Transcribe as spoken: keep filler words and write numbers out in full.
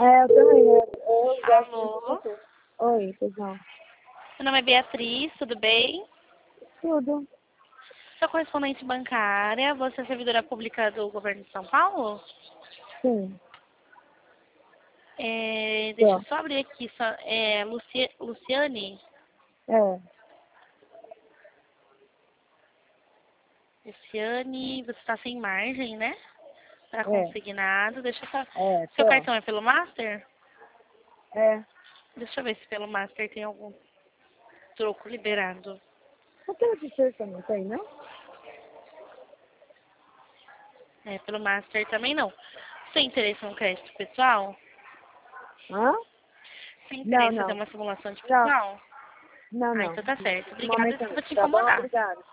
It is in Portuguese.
É, eu também. Eu, eu gosto muito de Alô? você. Oi, pessoal. Meu nome é Beatriz, tudo bem? Tudo. Sou correspondente bancária, você é servidora pública do governo de São Paulo? Sim. É, deixa eu Tô. só abrir aqui, só, é, Luci, Luciane? É. Luciane, você está sem margem, né? Tá É. consignado, deixa eu só... É, Seu tô. cartão é pelo Master? É. Deixa eu ver se pelo Master tem algum troco liberado. Por que de terça não tem, não? É, pelo Master também não. Você tem interesse no crédito pessoal? Hã? Tem Não, interesse em fazer não. uma simulação de Não. pessoal? Não, Ah, não. então tá certo. No Obrigada, momento desculpa não. te Tá bom? incomodar. Obrigada.